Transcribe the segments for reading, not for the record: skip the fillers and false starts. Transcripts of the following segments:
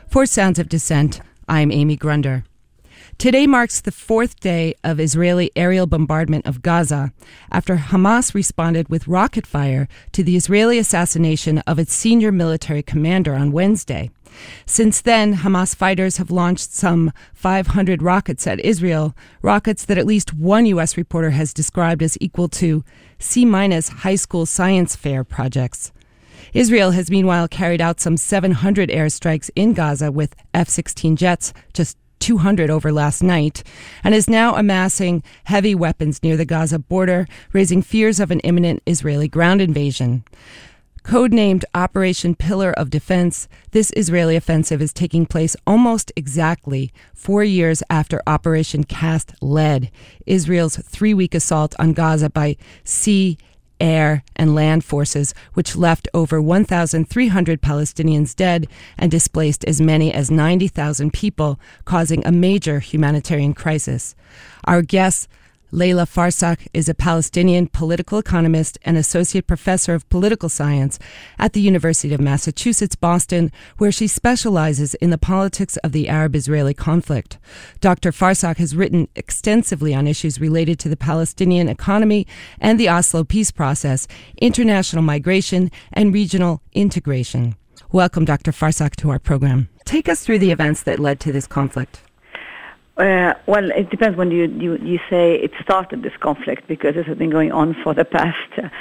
For Sounds of Dissent, I'm Amy Grunder. Today marks the fourth day of Israeli aerial bombardment of Gaza after Hamas responded with rocket fire to the Israeli assassination of its senior military commander on Wednesday. Since then, Hamas fighters have launched some 500 rockets at Israel, rockets that at least one U.S. reporter has described as equal to C- high school science fair projects. Israel has meanwhile carried out some 700 airstrikes in Gaza with F-16 jets, just 200 over last night, and is now amassing heavy weapons near the Gaza border, raising fears of an imminent Israeli ground invasion. Codenamed Operation Pillar of Defense, this Israeli offensive is taking place almost exactly 4 years after Operation Cast Lead, Israel's 3-week assault on Gaza by sea, air, and land forces, which left over 1,300 Palestinians dead and displaced as many as 90,000 people, causing a major humanitarian crisis. Our guest, Layla Farsak, is a Palestinian political economist and associate professor of political science at the University of Massachusetts, Boston, where she specializes in the politics of the Arab-Israeli conflict. Dr. Farsak has written extensively on issues related to the Palestinian economy and the Oslo peace process, international migration, and regional integration. Welcome, Dr. Farsak, to our program. Take us through the events that led to this conflict. Well, it depends when you say it started, this conflict, because this has been going on for the past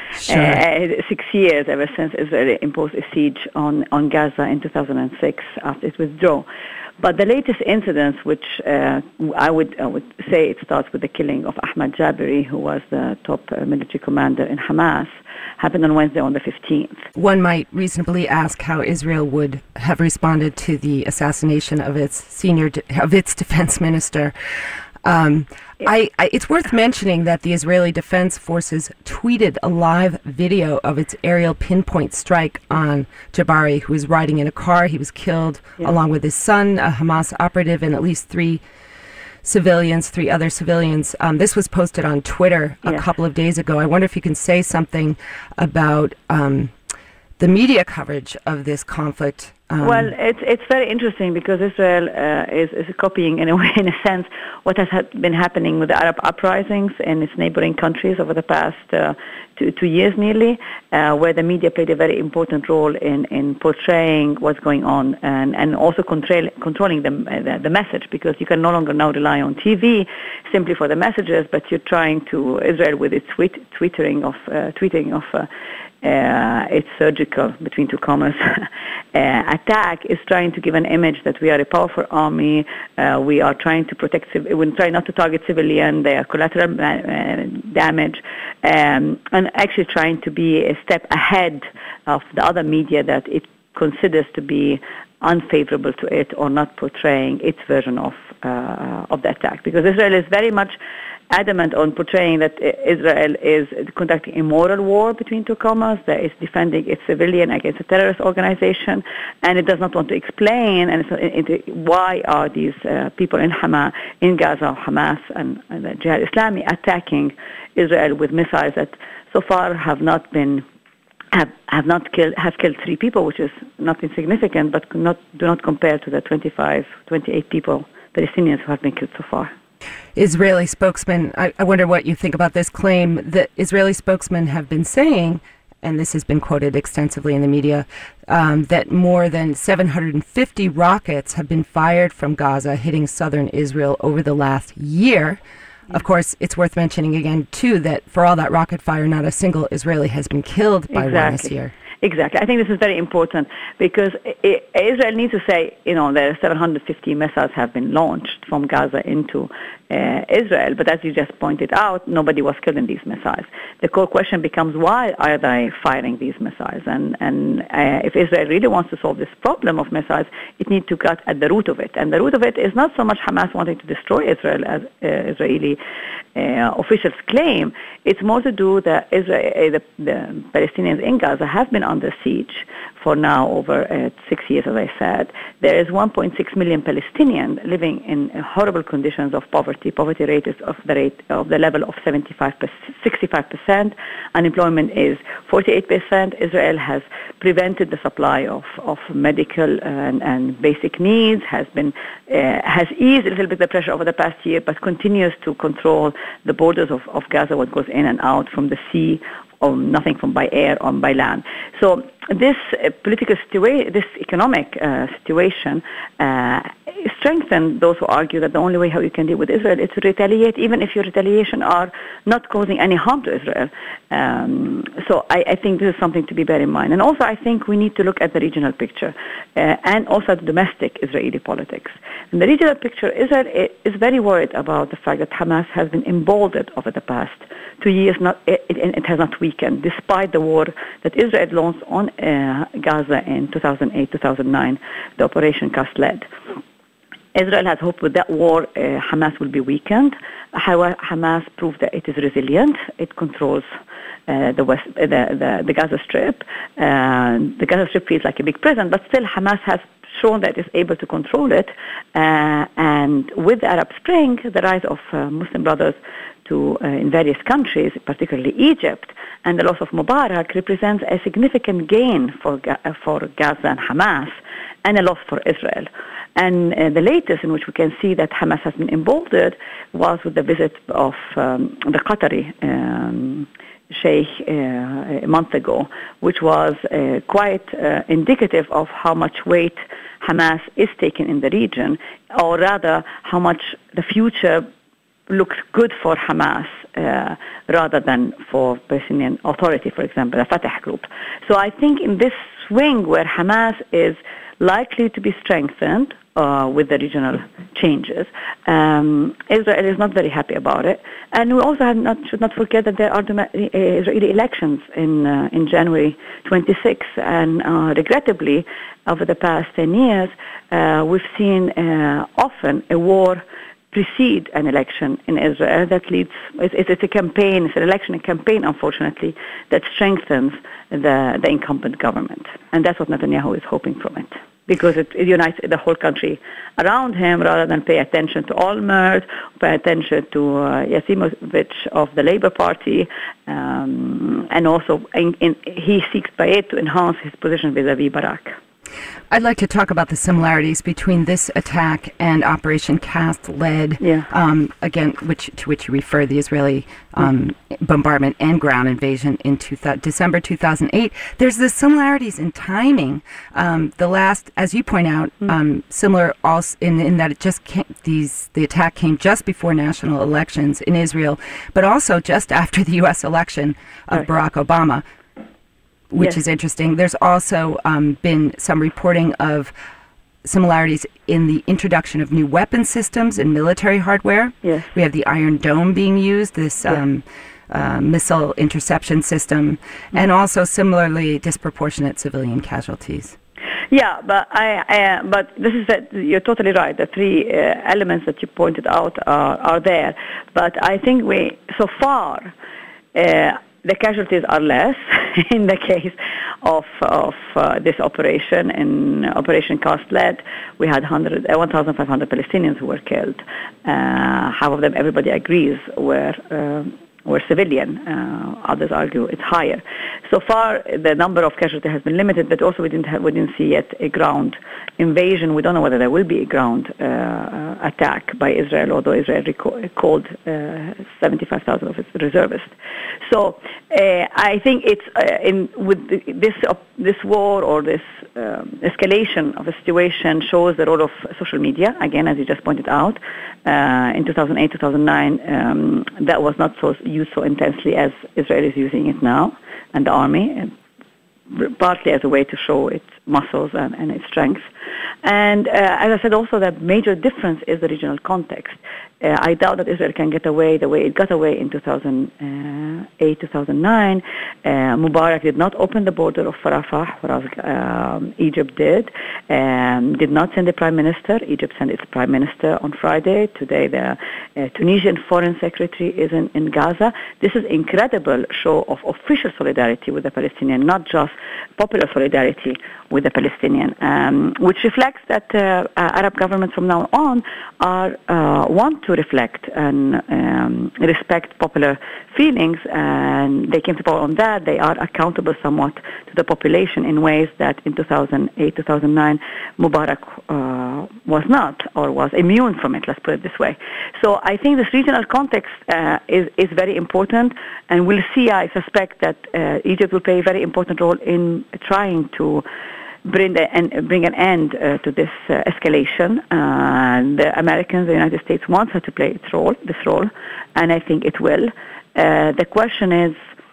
6 years, ever since Israel imposed a siege on Gaza in 2006 after its withdrawal. But the latest incidents, which I would say it starts with the killing of Ahmad Jabiri, who was the top military commander in Hamas, happened on Wednesday on the 15th. One might reasonably ask how Israel would have responded to the assassination of its defense minister. It's worth mentioning that the Israeli Defense Forces tweeted a live video of its aerial pinpoint strike on Jabari, who was riding in a car. He was killed along with his son, a Hamas operative, and at least three other civilians. This was posted on Twitter a couple of days ago. I wonder if you can say something about the media coverage of this conflict. Well, it's very interesting because Israel is copying, in a sense, what has been happening with the Arab uprisings in its neighboring countries over the past 2 years nearly, where the media played a very important role in portraying what's going on and also controlling the message, because you can no longer now rely on TV simply for the messages, but you're trying to, Israel with its tweeting of its surgical, between two commas, attack is trying to give an image that we are a powerful army, we are trying to protect, we try not to target civilian, they are collateral damage, and actually trying to be a step ahead of the other media that it considers to be unfavorable to it or not portraying its version of the attack. Because Israel is very much adamant on portraying that Israel is conducting a moral war, between two commas, that is defending its civilian against a terrorist organization, and it does not want to explain why are these people in Gaza, Hamas and the Jihad Islami attacking Israel with missiles that so far have killed 3 people, which is not insignificant, but do not compare to the 28 people, Palestinians, who have been killed so far. Israeli spokesman, I wonder what you think about this claim that Israeli spokesmen have been saying, and this has been quoted extensively in the media, that more than 750 rockets have been fired from Gaza, hitting southern Israel over the last year. Of course, it's worth mentioning again, too, that for all that rocket fire, not a single Israeli has been killed by one this year. Exactly. I think this is very important because Israel needs to say, there are 750 missiles have been launched from Gaza into Israel, but as you just pointed out, nobody was killed in these missiles. The core question becomes, why are they firing these missiles? And if Israel really wants to solve this problem of missiles, it needs to cut at the root of it. And the root of it is not so much Hamas wanting to destroy Israel as Israeli officials claim. It's more to do that the Palestinians in Gaza have been under siege for now over 6 years, as I said. There is 1.6 million Palestinians living in horrible conditions of poverty. Poverty rate is of the level of 65%. Unemployment is 48%. Israel has prevented the supply of medical and basic needs, has eased a little bit the pressure over the past year, but continues to control the borders of Gaza, what goes in and out from the sea, or nothing from by air or by land. So this political situation, this economic situation strengthened those who argue that the only way how you can deal with Israel is to retaliate, even if your retaliation are not causing any harm to Israel. So I think this is something to be bear in mind. And also I think we need to look at the regional picture and also the domestic Israeli politics. In the regional picture, Israel is very worried about the fact that Hamas has been emboldened over the past 2 years. It has not weakened, despite the war that Israel launched on Gaza in 2008-2009, the Operation Cast Lead. Israel has hoped with that war Hamas will be weakened. However, Hamas proved that it is resilient. It controls the Gaza Strip. The Gaza Strip feels like a big prison, but still Hamas has shown that it's able to control it. And with the Arab Spring, the rise of Muslim Brothers in various countries, particularly Egypt, and the loss of Mubarak represents a significant gain for Gaza and Hamas, and a loss for Israel. And the latest in which we can see that Hamas has been emboldened was with the visit of the Qatari Sheikh a month ago, which was quite indicative of how much weight Hamas is taking in the region, or rather how much the future looks good for Hamas rather than for Palestinian Authority, for example, the Fatah group. So I think in this swing where Hamas is likely to be strengthened with the regional changes, Israel is not very happy about it. And we also should not forget that there are Israeli elections in January 26, and regrettably, over the past 10 years, we've seen often a war precede an election in Israel that leads, it's a campaign, it's an election campaign, unfortunately, that strengthens the incumbent government. And that's what Netanyahu is hoping from it, because it unites the whole country around him rather than pay attention to Olmert, pay attention to Yasimovich of the Labour Party, and also he seeks by it to enhance his position vis-a-vis Barak. I'd like to talk about the similarities between this attack and Operation Cast Lead, again, to which you refer, the Israeli bombardment and ground invasion in December 2008. There's the similarities in timing. The last, as you point out, similar also in that it just the attack came just before national elections in Israel, but also just after the U.S. election of Barack Obama, which is interesting. There's also been some reporting of similarities in the introduction of new weapon systems and military hardware. Yes. We have the Iron Dome being used, this missile interception system, and also similarly disproportionate civilian casualties. Yeah, but this is you're totally right. The three elements that you pointed out are there. But I think so far, the casualties are less in the case of this operation. In Operation Cast Lead, we had 1,500 Palestinians who were killed. Half of them, everybody agrees, were civilian. Others argue it's higher. So far, the number of casualties has been limited, but also we didn't see yet a ground invasion. We don't know whether there will be a ground attack by Israel, although Israel called 75,000 of its reservists. So I think it's with this war or this escalation of the situation shows the role of social media. Again, as you just pointed out, in 2008, 2009, that was not used so intensely as Israel is using it now, and the army, partly as a way to show its muscles and its strength. And as I said, also the major difference is the regional context. I doubt that Israel can get away the way it got away in 2008, 2009. Mubarak did not open the border of Rafah, whereas Egypt did. Did not send the prime minister. Egypt sent its prime minister on Friday. Today, the Tunisian foreign secretary is in Gaza. This is incredible show of official solidarity with the Palestinian, not just popular solidarity with the Palestinian, which reflects that Arab governments from now on want to reflect and respect popular feelings, and they came to power on that. They are accountable somewhat to the population in ways that in 2008, 2009, Mubarak was not, or was immune from it, let's put it this way. So I think this regional context is very important, and we'll see, I suspect, that Egypt will play a very important role in trying to bring an end to this escalation. The Americans, the United States, wants her to play this role, and I think it will. The question is,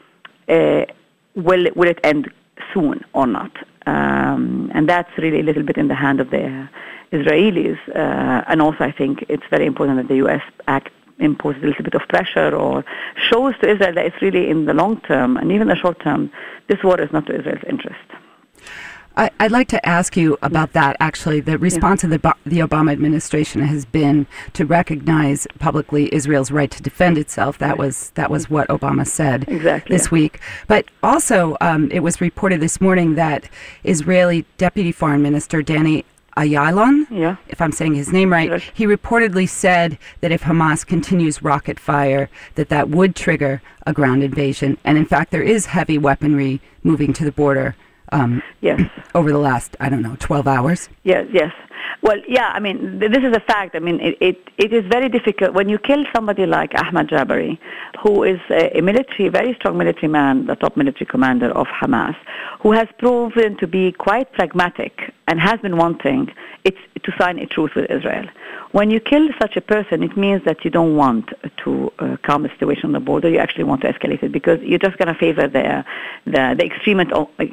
will it end soon or not? And that's really a little bit in the hand of the Israelis. And also, I think it's very important that the U.S. imposes a little bit of pressure or shows to Israel that it's really in the long term and even the short term, this war is not to Israel's interest. I'd like to ask you about that, actually. The response of the Obama administration has been to recognize publicly Israel's right to defend itself. That was what Obama said this week. But also, it was reported this morning that Israeli Deputy Foreign Minister Danny Ayalon, if I'm saying his name right, he reportedly said that if Hamas continues rocket fire, that would trigger a ground invasion. And in fact, there is heavy weaponry moving to the border over the last, 12 hours. Yes. Well, I mean, this is a fact. I mean, it is very difficult when you kill somebody like Ahmad Jabari, who is a very strong military man, the top military commander of Hamas, who has proven to be quite pragmatic and has been wanting to sign a truce with Israel. When you kill such a person, it means that you don't want to calm the situation on the border. You actually want to escalate it because you're just going to favor the extremist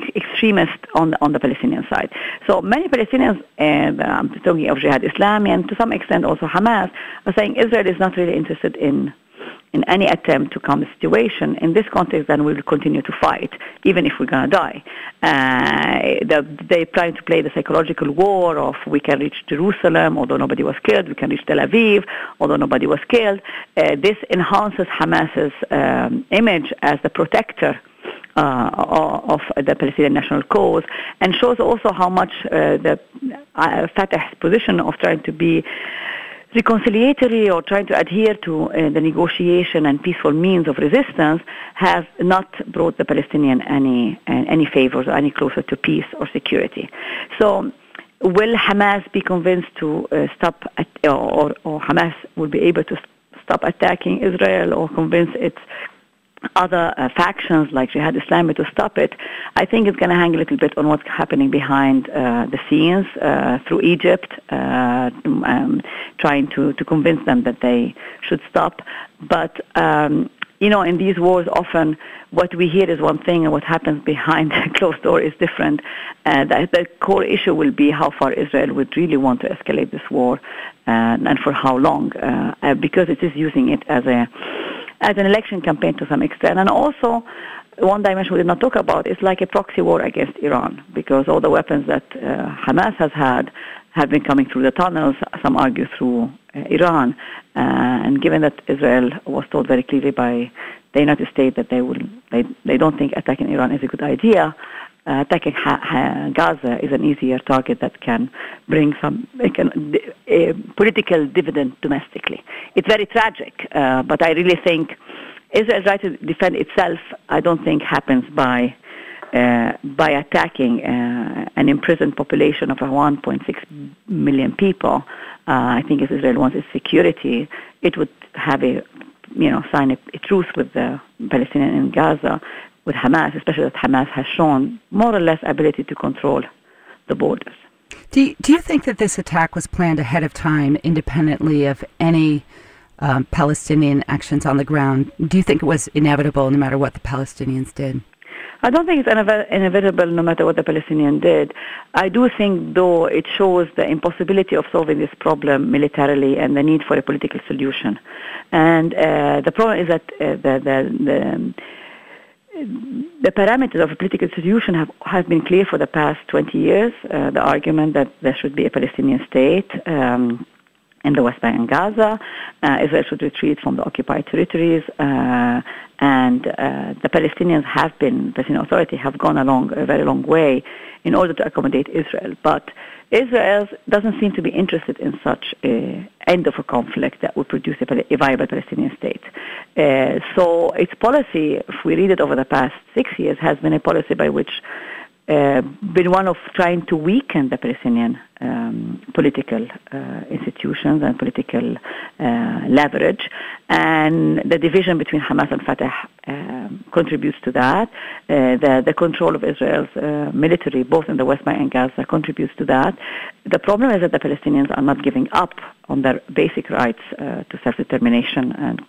on the Palestinian side. So many Palestinians, I'm talking of Jihad Islami and to some extent also Hamas, are saying Israel is not really interested in any attempt to calm the situation. In this context, then we will continue to fight, even if we're going to die. They're trying to play the psychological war of we can reach Jerusalem, although nobody was killed. We can reach Tel Aviv, although nobody was killed. This enhances Hamas's image as the protector of the Palestinian national cause, and shows also how much the Fatah's position of trying to be reconciliatory or trying to adhere to the negotiation and peaceful means of resistance have not brought the Palestinian any favors or any closer to peace or security. So will Hamas be convinced to stop or Hamas will be able to stop attacking Israel or convince its other factions like Jihad Islami to stop it? I think it's going to hang a little bit on what's happening behind the scenes through Egypt, trying to convince them that they should stop. But, in these wars, often what we hear is one thing and what happens behind closed door is different. The core issue will be how far Israel would really want to escalate this war and for how long, because it is using it as an election campaign to some extent. And also, one dimension we did not talk about is like a proxy war against Iran, because all the weapons that Hamas has had have been coming through the tunnels, some argue through Iran. And given that Israel was told very clearly by the United States that they don't think attacking Iran is a good idea, attacking Gaza is an easier target that can bring a political dividend domestically. It's very tragic, but I really think Israel's right to defend itself, I don't think happens by attacking an imprisoned population of 1.6 million people. I think if Israel wants its security, it would have sign a truce with the Palestinians in Gaza, with Hamas, especially that Hamas has shown more or less ability to control the borders. Do you think that this attack was planned ahead of time, independently of any Palestinian actions on the ground? Do you think it was inevitable no matter what the Palestinians did? I don't think it's inevitable no matter what the Palestinians did. I do think, though, it shows the impossibility of solving this problem militarily and the need for a political solution. And the problem is that the parameters of a political solution have been clear for the past 20 years. The argument that there should be a Palestinian state in the West Bank and Gaza, Israel should retreat from the occupied territories, and the Palestinian Authority have gone along a very long way in order to accommodate Israel. But Israel doesn't seem to be interested in such an end of a conflict that would produce a viable Palestinian state. So its policy, if we read it over the past 6 years, has been a policy by which been one of trying to weaken the Palestinian political institutions and political leverage, and the division between Hamas and Fatah contributes to that. The control of Israel's military, both in the West Bank and Gaza, contributes to that. The problem is that the Palestinians are not giving up on their basic rights to self-determination and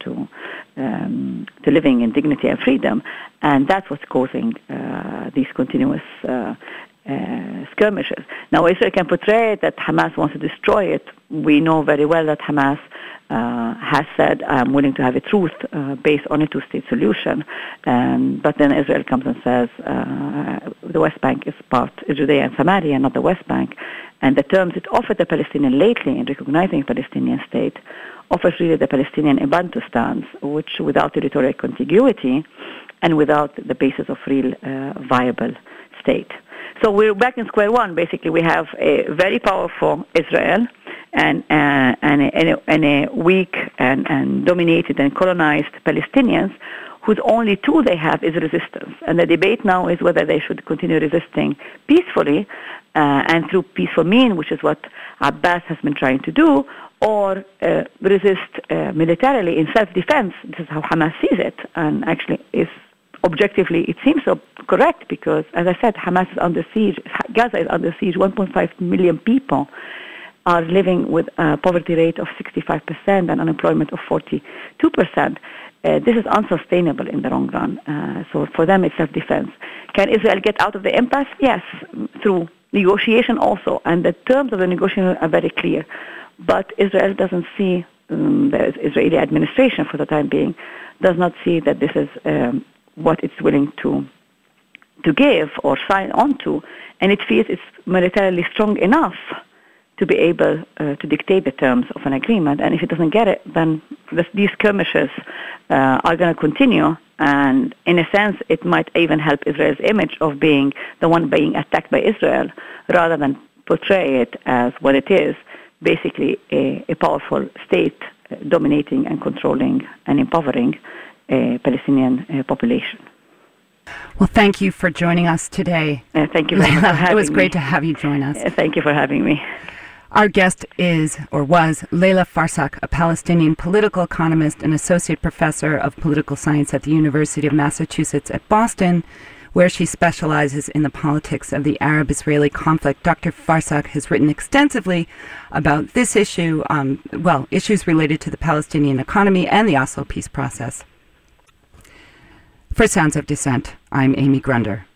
to living in dignity and freedom, and that's what's causing these continuous skirmishes. Now, Israel can portray that Hamas wants to destroy it. We know very well that Hamas has said, I'm willing to have a truce based on a two-state solution. But then Israel comes and says, the West Bank is part of Judea and Samaria, not the West Bank. And the terms it offered the Palestinian lately in recognizing a Palestinian state offers really the Palestinian a Bantu stance, which without territorial contiguity and without the basis of real viable state. So we're back in square one. Basically, we have a very powerful Israel and a weak and dominated and colonized Palestinians, whose only tool they have is resistance. And the debate now is whether they should continue resisting peacefully and through peaceful means, which is what Abbas has been trying to do, or resist militarily in self-defense. This is how Hamas sees it, and actually is objectively, it seems so correct, because, as I said, Hamas is under siege. Gaza is under siege. 1.5 million people are living with a poverty rate of 65% and unemployment of 42%. This is unsustainable in the long run. So for them, it's self-defense. Can Israel get out of the impasse? Yes, through negotiation also. And the terms of the negotiation are very clear. But Israel doesn't see, the Israeli administration for the time being, does not see that this is what it's willing to give or sign on to, and it feels it's militarily strong enough to be able to dictate the terms of an agreement. And if it doesn't get it, then these skirmishes are going to continue, and in a sense it might even help Israel's image of being the one being attacked by Israel, rather than portray it as what it is, basically a powerful state dominating and controlling and empowering a Palestinian population. Well, thank you for joining us today. Thank you very much for having me. It was great to have you join us. Thank you for having me. Our guest is, or was, Layla Farsak, a Palestinian political economist and associate professor of political science at the University of Massachusetts at Boston, where she specializes in the politics of the Arab-Israeli conflict. Dr. Farsak has written extensively about this issue, issues related to the Palestinian economy and the Oslo peace process. For Sounds of Dissent, I'm Amy Grunder.